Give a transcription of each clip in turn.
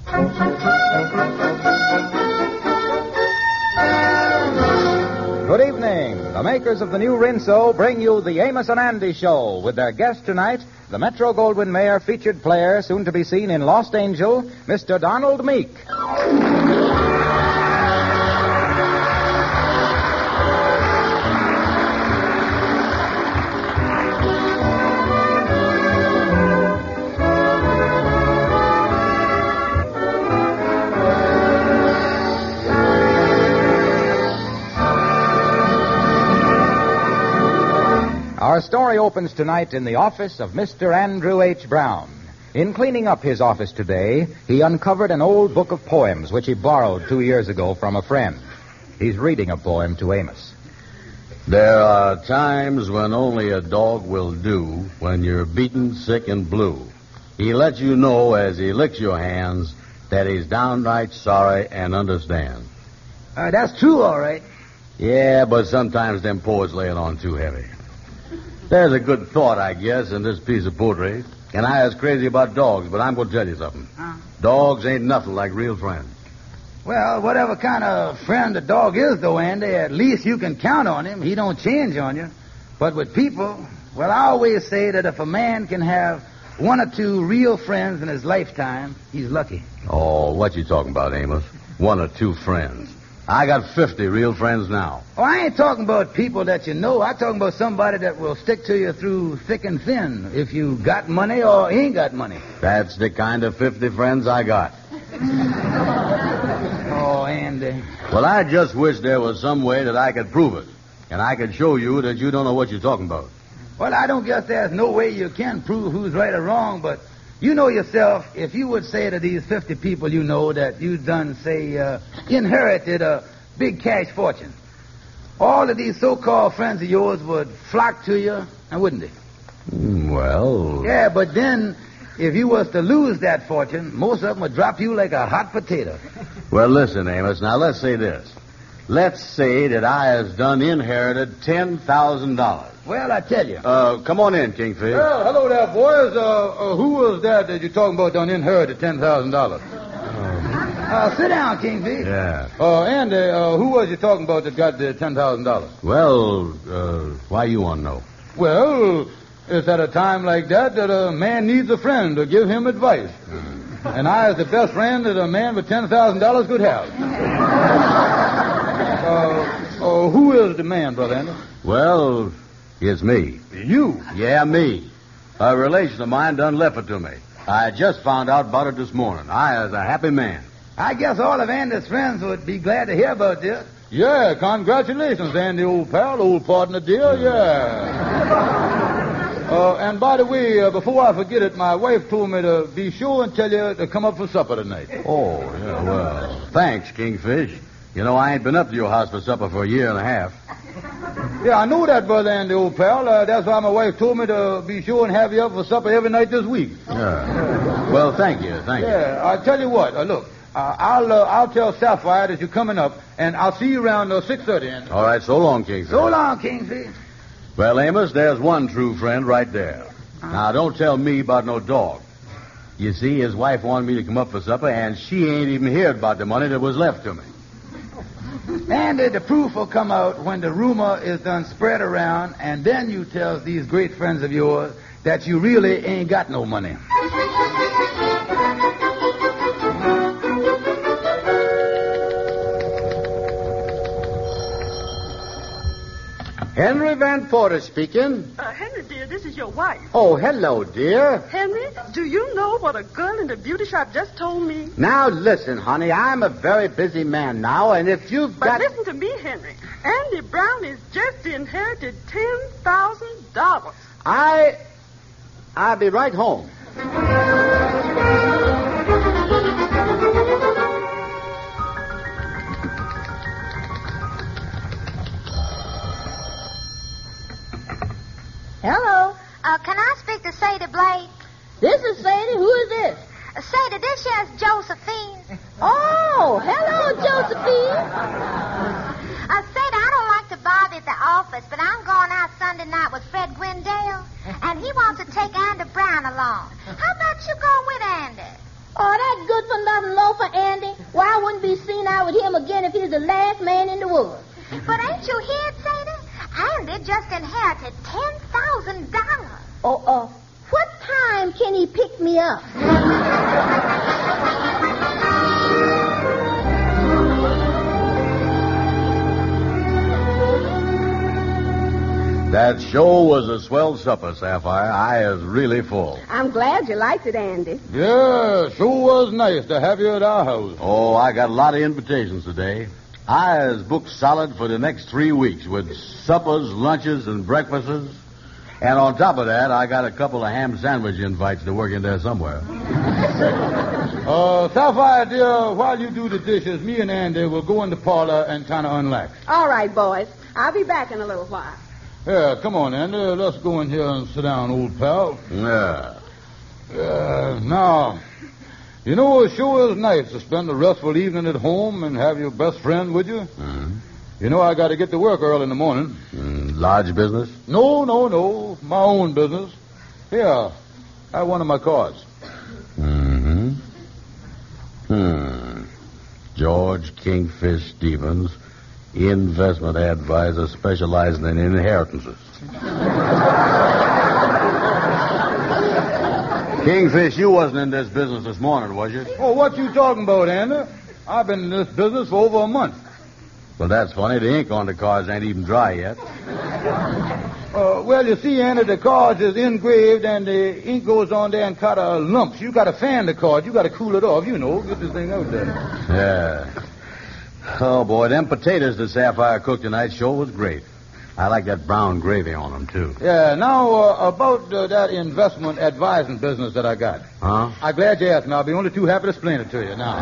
Good evening. The makers of the new Rinso bring you the Amos and Andy Show with their guest tonight, the Metro-Goldwyn-Mayer featured player soon to be seen in Lost Angel, Mr. Donald Meek. Our story opens tonight in the office of Mr. Andrew H. Brown. In cleaning up his office today, he uncovered an old book of poems which he borrowed 2 years ago from a friend. He's reading a poem to Amos. There are times when only a dog will do, when you're beaten, sick, and blue. He lets you know as he licks your hands that he's downright sorry and understands. That's true, all right. Yeah, but sometimes them poets lay it on too heavy. There's a good thought, I guess, in this piece of poetry. And I was crazy about dogs, but I'm going to tell you something. Dogs ain't nothing like real friends. Well, whatever kind of friend a dog is, though, Andy, at least you can count on him. He don't change on you. But with people, well, I always say that if a man can have 1 or 2 real friends in his lifetime, he's lucky. Oh, what you talking about, Amos? 1 or 2 friends. I got 50 real friends now. Oh, I ain't talking about people that you know. I'm talking about somebody that will stick to you through thick and thin, if you got money or ain't got money. That's the kind of 50 friends I got. Oh, Andy. Well, I just wish there was some way that I could prove it. And I could show you that you don't know what you're talking about. Well, I don't guess there's no way you can prove who's right or wrong, but you know yourself, if you would say to these 50 people you know that you done, say, inherited a big cash fortune, all of these so-called friends of yours would flock to you, and wouldn't they? Well... Yeah, but then, if you was to lose that fortune, most of them would drop you like a hot potato. Well, listen, Amos, now let's say this. Let's say that I has done inherited $10,000. Well, I tell you. Come on in, Kingfish. Well, hello there, boys. Who was that you're talking about done inherited $10,000? Sit down, Kingfish. Yeah. Andy, who was you talking about that got the $10,000? Well, why you want to know? Well, it's at a time like that a man needs a friend to give him advice. And I is the best friend that a man with $10,000 could have. Who is the man, Brother Andy? Well, it's me. You? Yeah, me. A relation of mine done left it to me. I just found out about it this morning. I is a happy man. I guess all of Andy's friends would be glad to hear about this. Yeah, congratulations, Andy, old pal, old partner, dear, yeah. And by the way, before I forget it, my wife told me to be sure and tell you to come up for supper tonight. Oh, yeah, well, thanks, Kingfish. You know, I ain't been up to your house for supper for a year and a half. Yeah, I know that, Brother Andy, old pal. That's why my wife told me to be sure and have you up for supper every night this week. Yeah. Well, thank you. Yeah, I'll tell you what. Look, I'll tell Sapphire that you're coming up, and I'll see you around 6:30, Andy. All right, so long, Kingfish. So long, Kingfish. Well, Amos, there's one true friend right there. Now, don't tell me about no dog. You see, his wife wanted me to come up for supper, and she ain't even heard about the money that was left to me. Andy, the proof will come out when the rumor is done spread around, and then you tell these great friends of yours that you really ain't got no money. Henry Van Porter speaking. Henry, dear, this is your wife. Oh, hello, dear. Henry, do you know what a girl in the beauty shop just told me? Now, listen, honey, I'm a very busy man now, and if you've got... But listen to me, Henry. Andy Brown has just inherited $10,000. I'll be right home. Hello. Can I speak to Sadie Blake? This is Sadie. Who is this? Sadie, this here's Josephine. Oh, hello, Josephine. Sadie, I don't like to bother you at the office, but I'm going out Sunday night with Fred Gwendale, and he wants to take Andy Brown along. How about you go with Andy? Oh, that's good for nothing loafer, Andy. Why I wouldn't be seen out with him again if he's the last man in the world. But ain't you heard, Sadie? Andy just inherited $10,000. What time can he pick me up? That show was a swell supper, Sapphire. I is really full. I'm glad you liked it, Andy. Yeah, sure was nice to have you at our house. Oh, I got a lot of invitations today. I is booked solid for the next 3 weeks with suppers, lunches, and breakfasts. And on top of that, I got a couple of ham sandwich invites to work in there somewhere. Sapphire, dear, while you do the dishes, me and Andy will go in the parlor and kind of unlax. All right, boys. I'll be back in a little while. Yeah, come on, Andy. Let's go in here and sit down, old pal. Yeah. Now, you know, it sure is nice to spend a restful evening at home and have your best friend with you. Mm-hmm. You know, I got to get to work early in the morning. Large business? No. My own business. Here, I have one of my cards. Mm-hmm. George Kingfish Stevens, investment advisor specializing in inheritances. Kingfish, you wasn't in this business this morning, was you? Oh, what you talking about, Andy? I've been in this business for over a month. Well, that's funny. The ink on the cards ain't even dry yet. Well, you see, Andy, the cards is engraved and the ink goes on there in kind of lumps. You got to fan the card. You got to cool it off, you know. Get this thing out there. Yeah. Oh, boy, them potatoes that Sapphire cooked tonight sure was great. I like that brown gravy on them, too. Yeah, now, about that investment advising business that I got. Huh? I'm glad you asked me. I'll be only too happy to explain it to you now.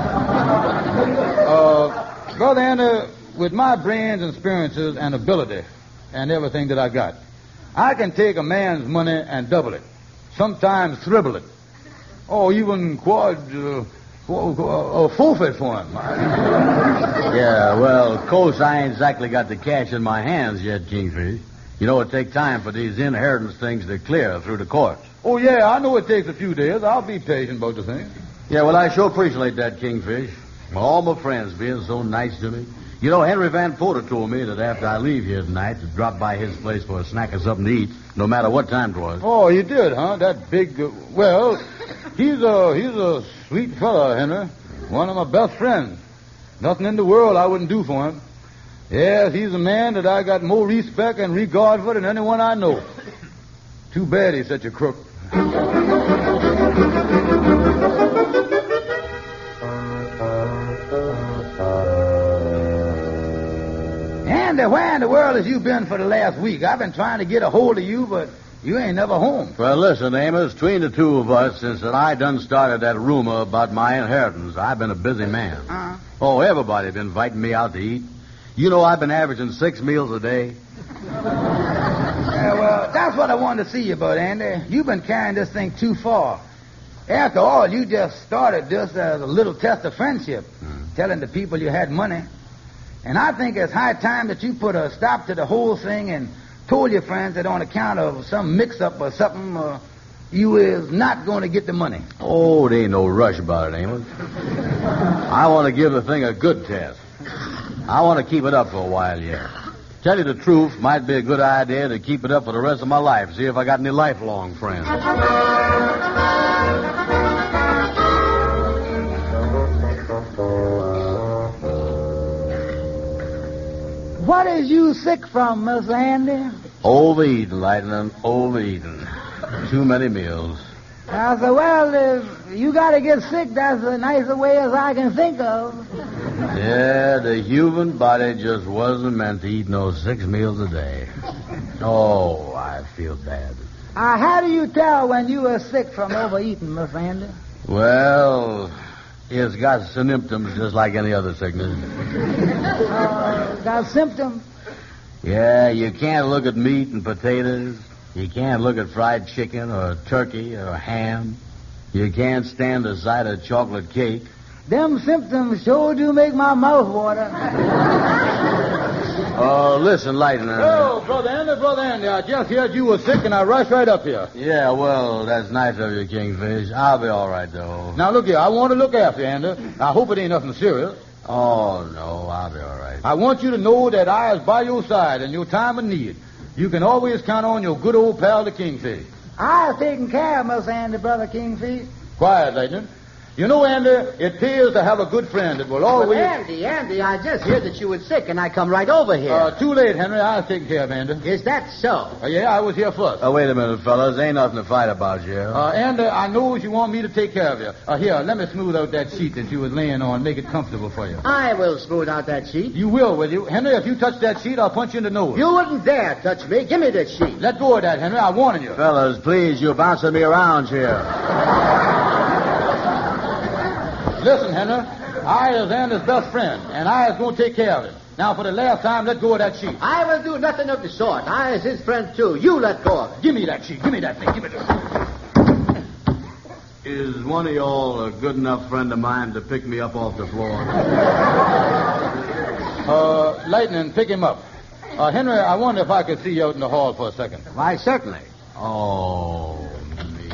Brother Andy, with my brains and experiences and ability and everything that I got, I can take a man's money and double it. Sometimes triple it. Or even forfeit for him. Yeah, well, of course, I ain't exactly got the cash in my hands yet, Kingfish. You know, it takes time for these inheritance things to clear through the courts. Oh, yeah, I know it takes a few days. I'll be patient about the thing. Yeah, well, I sure appreciate that, Kingfish. All my friends being so nice to me. You know, Henry Van Porter told me that after I leave here tonight to drop by his place for a snack or something to eat, no matter what time it was. Oh, you did, huh? That big... well, he's a sweet fella, Henry. One of my best friends. Nothing in the world I wouldn't do for him. Yes, he's a man that I got more respect and regard for than anyone I know. Too bad he's such a crook. Andy, where in the world has you been for the last week? I've been trying to get a hold of you, but you ain't never home. Well, listen, Amos, between the two of us, since that I done started that rumor about my inheritance, I've been a busy man. Uh-huh. Oh, everybody been inviting me out to eat. You know, I've been averaging 6 meals a day. Yeah, well, that's what I wanted to see you about, Andy. You've been carrying this thing too far. After all, you just started this as a little test of friendship, telling the people you had money. And I think it's high time that you put a stop to the whole thing and told your friends that on account of some mix-up or something, you is not going to get the money. Oh, there ain't no rush about it, Amos. I want to give the thing a good test. I want to keep it up for a while yet. Tell you the truth, might be a good idea to keep it up for the rest of my life. See if I got any lifelong friends. What is you sick from, Miss Andy? Overeating, Lightning, overeating. Too many meals. I said, well, if you got to get sick, that's the nicest way as I can think of. Yeah, the human body just wasn't meant to eat no 6 meals a day. Oh, I feel bad. How do you tell when you are sick from overeating, Miss Andy? Well, it's got symptoms just like any other sickness. Got symptoms? Yeah, you can't look at meat and potatoes. You can't look at fried chicken or turkey or ham. You can't stand the sight of chocolate cake. Them symptoms sure do make my mouth water. Listen, Lightner. Oh, Brother Andy, I just heard you were sick, and I rushed right up here. Yeah, well, that's nice of you, Kingfish. I'll be all right, though. Now, look here, I want to look after you, Andy. I hope it ain't nothing serious. Oh, no, I'll be all right. I want you to know that I is by your side in your time of need. You can always count on your good old pal, the Kingfish. I was taking care of Miss Andy, Brother Kingfish. Quiet, Lightning. You know, Andy, it pays to have a good friend that will always... Andy, I just heard that you were sick, and I come right over here. Too late, Henry. I was taking care of Andy. Is that so? Yeah, I was here first. Wait a minute, fellas. Ain't nothing to fight about here. Andy, I know you want me to take care of you. Here, let me smooth out that sheet that you was laying on, make it comfortable for you. I will smooth out that sheet. You will you? Henry, if you touch that sheet, I'll punch you in the nose. You wouldn't dare touch me. Give me this sheet. Let go of that, Henry. I'm warning you. Fellas, please, you're bouncing me around here. Listen, Henry, I is Andy's best friend, and I is going to take care of him. Now, for the last time, let go of that sheet. I will do nothing of the sort. I is his friend, too. You let go of it. Give me that sheet. Give me that thing. Give me that. Is one of y'all a good enough friend of mine to pick me up off the floor? Lightning, pick him up. Henry, I wonder if I could see you out in the hall for a second. Why, certainly. Oh, me.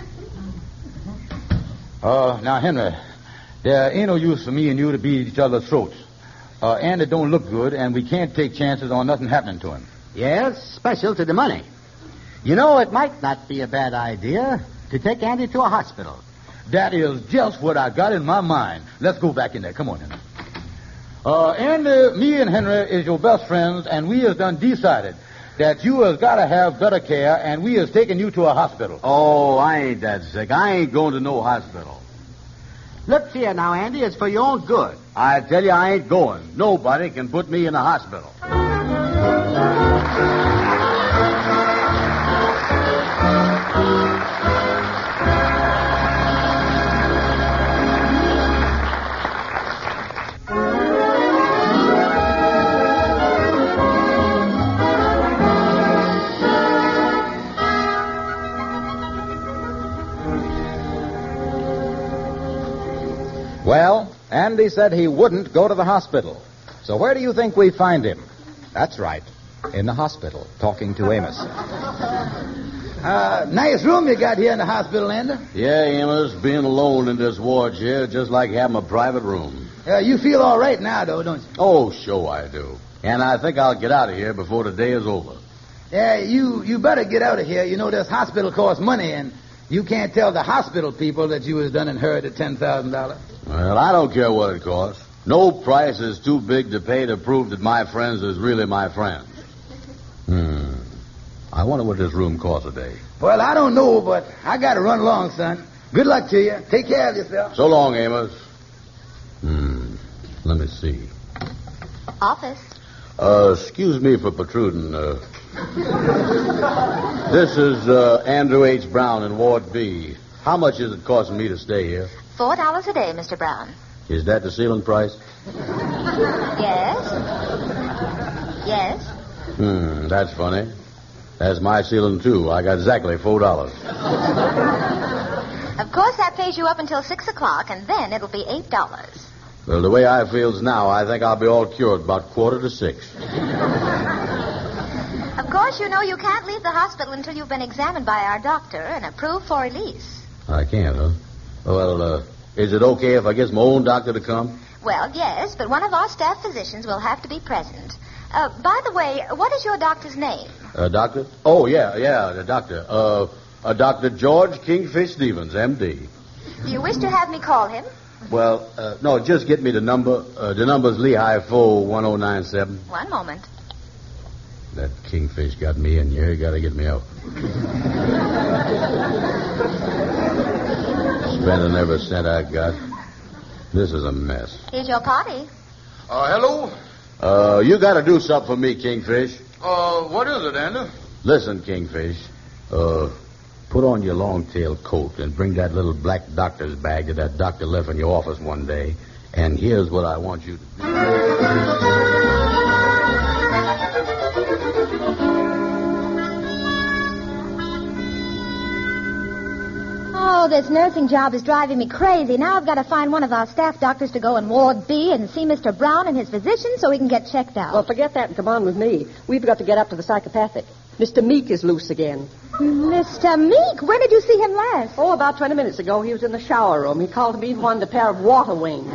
Now, Henry, there ain't no use for me and you to beat each other's throats. Andy don't look good, and we can't take chances on nothing happening to him. Yes, special to the money. You know, it might not be a bad idea to take Andy to a hospital. That is just what I got in my mind. Let's go back in there. Come on, Henry. Andy, me and Henry is your best friends, and we has done decided that you has got to have better care, and we has taken you to a hospital. Oh, I ain't that sick. I ain't going to no hospital. Look here now, Andy. It's for your own good. I tell you, I ain't going. Nobody can put me in a hospital. Well, Andy said he wouldn't go to the hospital. So where do you think we find him? That's right, in the hospital, talking to Amos. Nice room you got here in the hospital, Andy. Yeah, Amos, being alone in this ward here, just like having a private room. You feel all right now, though, don't you? Oh, sure I do. And I think I'll get out of here before the day is over. Yeah, you better get out of here. You know, this hospital costs money, and you can't tell the hospital people that you was done inherited $10,000. Well, I don't care what it costs. No price is too big to pay to prove that my friends is really my friends. I wonder what this room costs a day. Well, I don't know, but I got to run along, son. Good luck to you. Take care of yourself. So long, Amos. Let me see. Office. Excuse me for protruding. This is Andrew H. Brown in Ward B. How much is it costing me to stay here? $4 a day, Mr. Brown. Is that the ceiling price? Yes? Yes? That's funny. That's my ceiling, too. I got exactly $4. Of course, that pays you up until 6 o'clock, and then it'll be $8. Well, the way I feels now, I think I'll be all cured about 5:45. Of course, you know you can't leave the hospital until you've been examined by our doctor and approved for release. I can't, huh? Well, is it okay if I get my own doctor to come? Well, yes, but one of our staff physicians will have to be present. By the way, what is your doctor's name? Doctor? Oh, yeah, the doctor. Dr. George Kingfish Stevens, M.D. Do you wish to have me call him? Well, no, just get me the number. The number's Lehigh 41097. One moment. That Kingfish got me in here. He got to get me out. Spending every cent I got. This is a mess. Here's your party. Hello? You got to do something for me, Kingfish. What is it, Andy? Listen, Kingfish. Put on your long-tailed coat and bring that little black doctor's bag that doctor left in your office one day. And here's what I want you to do. Oh, know, this nursing job is driving me crazy. Now I've got to find one of our staff doctors to go in Ward B and see Mr. Brown and his physician so he can get checked out. Well, forget that and come on with me. We've got to get up to the psychopathic. Mr. Meek is loose again. Mr. Meek? When did you see him last? Oh, about 20 minutes ago. He was in the shower room. He called me and wanted a pair of water wings.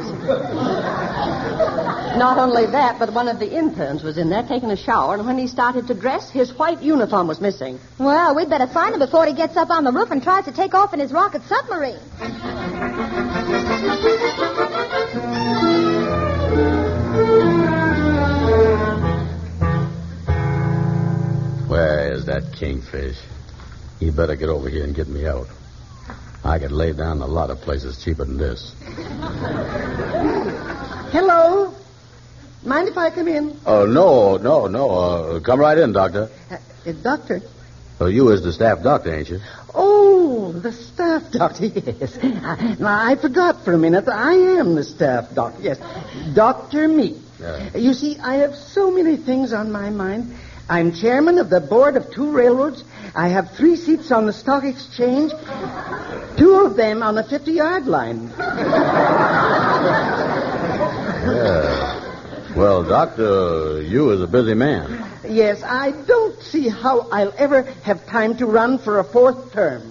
Not only that, but one of the interns was in there taking a shower, and when he started to dress, his white uniform was missing. Well, we'd better find him before he gets up on the roof and tries to take off in his rocket submarine. Where is that kingfish? He better get over here and get me out. I could lay down a lot of places cheaper than this. Hello? Mind if I come in? Oh, no. Come right in, Doctor. Doctor? Oh, you is the staff doctor, ain't you? Oh, the staff doctor, yes. Now, I forgot for a minute. I am the staff doctor, yes. Dr. Meek. You see, I have so many things on my mind. I'm chairman of the board of 2 railroads. I have 3 seats on the stock exchange, 2 of them on the 50-yard line. Yeah. Well, Doctor, you is a busy man. Yes, I don't see how I'll ever have time to run for a 4th term.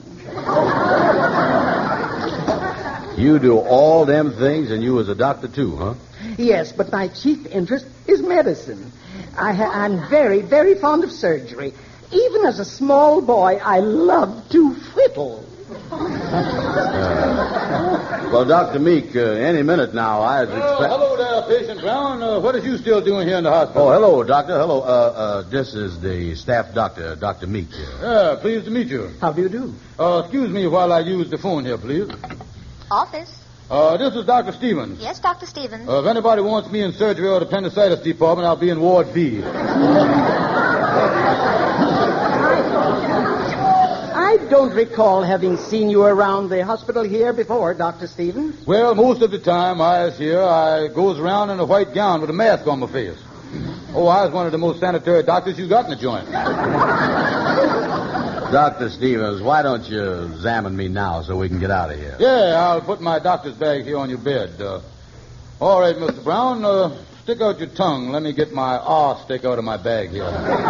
You do all them things, and you is a doctor, too, huh? Yes, but my chief interest is medicine. I'm very, very fond of surgery. Even as a small boy, I loved to whittle. Well, Dr. Meek, any minute now, I expect... Hello there, patient Brown. What is you still doing here in the hospital? Oh, hello, Doctor. Hello. This is the staff doctor, Dr. Meek. Yeah, pleased to meet you. How do you do? Excuse me while I use the phone here, please. Office. This is Dr. Stevens. Yes, Dr. Stevens. If anybody wants me in surgery or the appendicitis department, I'll be in Ward B. I don't recall having seen you around the hospital here before, Dr. Stevens. Well, most of the time I is here, I goes around in a white gown with a mask on my face. Oh, I was one of the most sanitary doctors you got in the joint. Dr. Stevens, why don't you examine me now so we can get out of here? Yeah, I'll put my doctor's bag here on your bed. All right, Mr. Brown, stick out your tongue. Let me get my arse stick out of my bag here.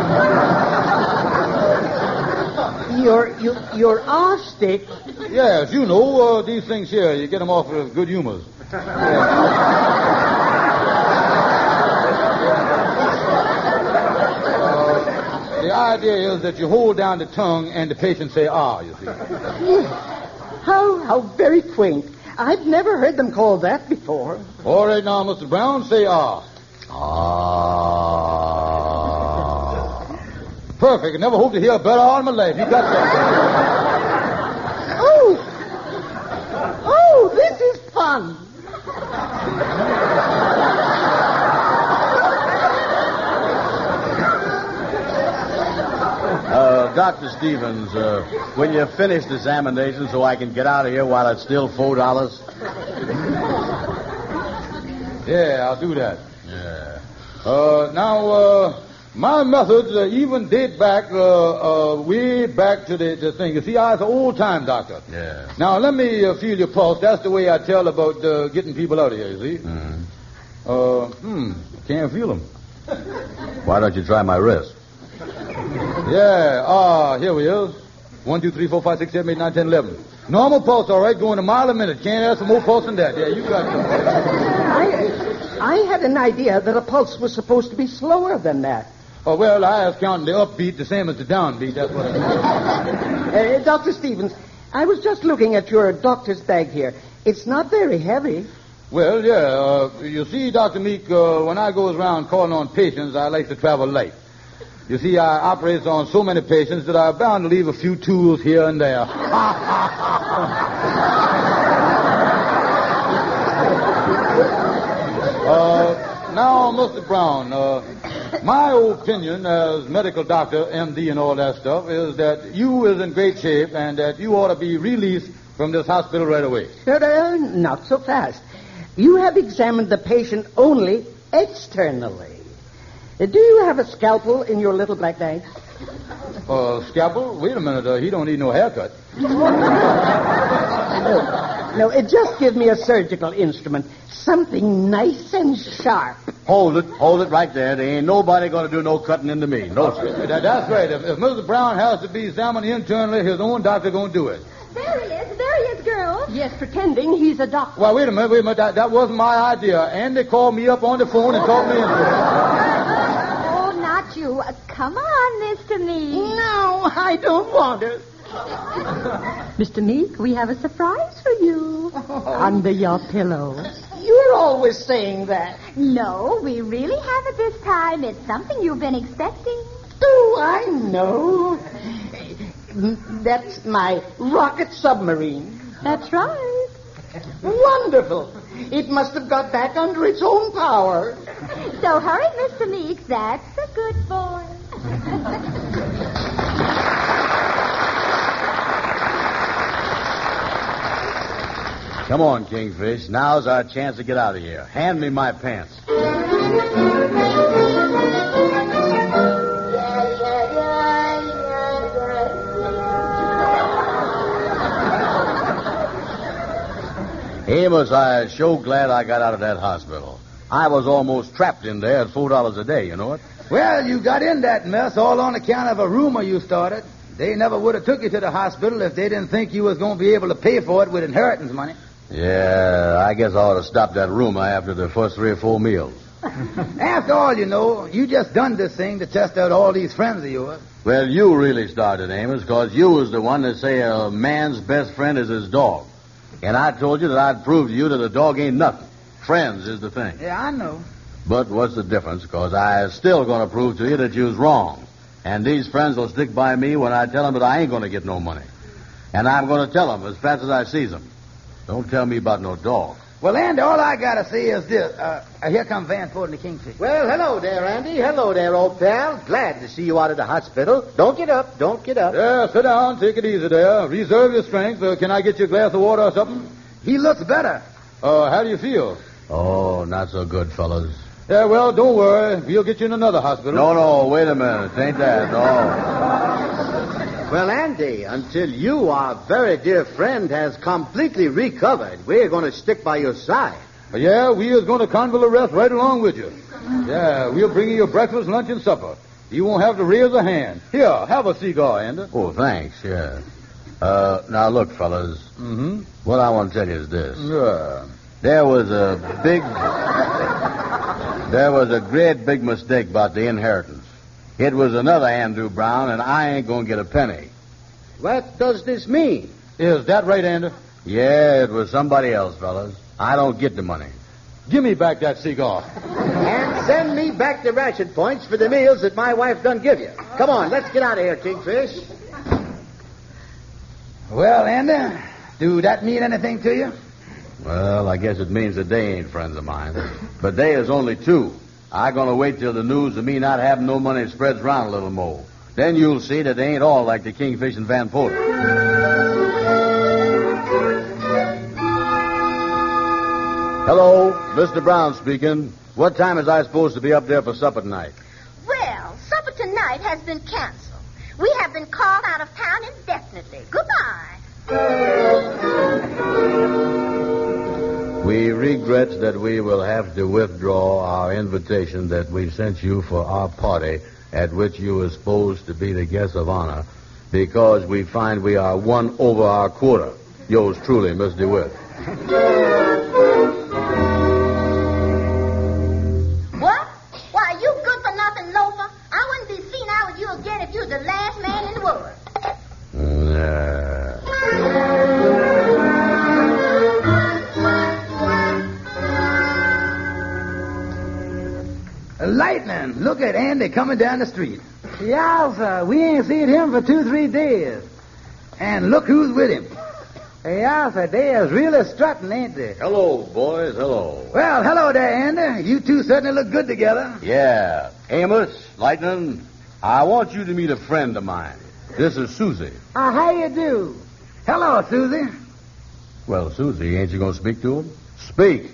Your arse stick? Yes, you know, these things here, you get them off of good humors. The idea is that you hold down the tongue and the patient say, ah, you see. How very quaint. I've never heard them called that before. All right now, Mr. Brown, say ah. Ah. Perfect. I never hope to hear better all in my life. You got that. Oh, this is fun. Dr. Stevens, will you finish the examination so I can get out of here while it's still $4? Yeah, I'll do that. Yeah. Now, my methods even date back way back to the thing. You see, I was an old-time doctor. Yeah. Now, let me feel your pulse. That's the way I tell about getting people out of here, you see. Mm-hmm. Can't feel them. Why don't you try my wrist? Yeah, here we is. 1, 2, 3, 4, 5, 6, 7, 8, 9, 10, 11. Normal pulse, all right, going a mile a minute. Can't ask for more pulse than that. Yeah, you got it. I had an idea that a pulse was supposed to be slower than that. Oh, well, I was counting the upbeat the same as the downbeat. That's what I mean. Dr. Stevens, I was just looking at your doctor's bag here. It's not very heavy. Well, yeah. You see, Dr. Meek, when I goes around calling on patients, I like to travel light. You see, I operate on so many patients that I'm bound to leave a few tools here and there. Now, Mr. Brown, my opinion as medical doctor, MD, and all that stuff is that you is in great shape and that you ought to be released from this hospital right away. Not so fast. You have examined the patient only externally. Do you have a scalpel in your little black bag? Scalpel? Wait a minute. He don't need no haircut. No, just give me a surgical instrument. Something nice and sharp. Hold it right there. There ain't nobody going to do no cutting into me. No, sir. That's right. If Mr. Brown has to be examined internally, his own doctor going to do it. There he is, girl. Yes, pretending he's a doctor. Well, wait a minute. That wasn't my idea. Andy called me up on the phone and talked me into it. Oh, not you. Come on, Mr. Meek. No, I don't want it. Mr. Meek, we have a surprise for you under your pillow. You're always saying that. No, we really have it this time. It's something you've been expecting. Oh, I know. That's my rocket submarine. That's right. Wonderful. It must have got back under its own power. So hurry, Mr. Meek. That's a good boy. Come on, Kingfish. Now's our chance to get out of here. Hand me my pants. Amos, I'm sure glad I got out of that hospital. I was almost trapped in there at $4 a day, you know it? Well, you got in that mess all on account of a rumor you started. They never would have took you to the hospital if they didn't think you was going to be able to pay for it with inheritance money. Yeah, I guess I ought to stop that rumor after the first 3 or 4 meals. After all, you know, you just done this thing to test out all these friends of yours. Well, you really started, Amos, because you was the one that say a man's best friend is his dog. And I told you that I'd prove to you that a dog ain't nothing. Friends is the thing. Yeah, I know. But what's the difference? Because I'm still going to prove to you that you was wrong. And these friends will stick by me when I tell them that I ain't going to get no money. And I'm going to tell them as fast as I sees them. Don't tell me about no dog. Well, Andy, all I got to say is this. Here comes Van Ford and the Kingfish. Well, hello there, Andy. Hello there, old pal. Glad to see you out of the hospital. Don't get up. Don't get up. Yeah, sit down. Take it easy there. Reserve your strength. Can I get you a glass of water or something? He looks better. How do you feel? Oh, not so good, fellas. Yeah, well, don't worry. We'll get you in another hospital. No, wait a minute. Ain't that? No. Well, Andy, until you, our very dear friend, has completely recovered, we're going to stick by your side. Yeah, we is going to convalesce right along with you. Yeah, we'll bring you your breakfast, lunch, and supper. You won't have to raise a hand. Here, have a cigar, Andy. Oh, thanks, yeah. Now, look, fellas. Mm-hmm. What I want to tell you is this. Yeah. There was a great big mistake about the inheritance. It was another Andrew Brown, and I ain't going to get a penny. What does this mean? Is that right, Andy? Yeah, it was somebody else, fellas. I don't get the money. Give me back that cigar. And send me back the ration points for the meals that my wife done give you. Come on, let's get out of here, Kingfish. Well, Andy, do that mean anything to you? Well, I guess it means that they ain't friends of mine. But they is only 2. I'm going to wait till the news of me not having no money spreads around a little more. Then you'll see that they ain't all like the Kingfish and Van Post. Hello, Mr. Brown speaking. What time is I supposed to be up there for supper tonight? Well, supper tonight has been canceled. We have been called out of town indefinitely. Goodbye. We regret that we will have to withdraw our invitation that we sent you for our party at which you were supposed to be the guest of honor because we find we are 1 over our quota. Yours truly, Miss DeWitt. What? Why, you good for nothing loafer. I wouldn't be seen out with you again if you was the last man in the world. Lightning. Look at Andy coming down the street. Yeah, sir. We ain't seen him for 2-3 days. And look who's with him. Yeah, sir. They is really strutting, ain't they? Hello, boys. Hello. Well, hello there, Andy. You two certainly look good together. Yeah. Amos, Lightning, I want you to meet a friend of mine. This is Susie. How you do? Hello, Susie. Well, Susie, ain't you going to speak to him? Speak.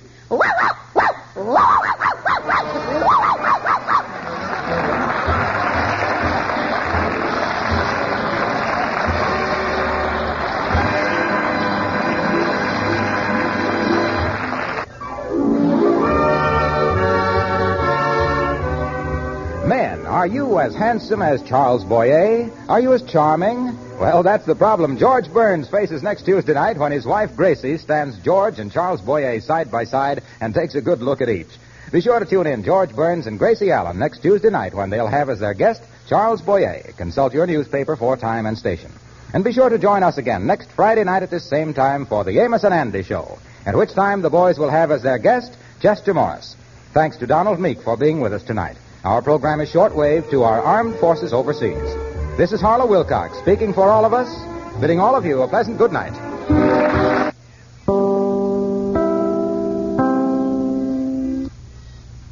Are you as handsome as Charles Boyer? Are you as charming? Well, that's the problem George Burns faces next Tuesday night when his wife Gracie stands George and Charles Boyer side by side and takes a good look at each. Be sure to tune in George Burns and Gracie Allen next Tuesday night when they'll have as their guest Charles Boyer. Consult your newspaper for time and station. And be sure to join us again next Friday night at this same time for the Amos and Andy Show, at which time the boys will have as their guest Chester Morris. Thanks to Donald Meek for being with us tonight. Our program is shortwave to our armed forces overseas. This is Harlow Wilcox speaking for all of us, bidding all of you a pleasant good night.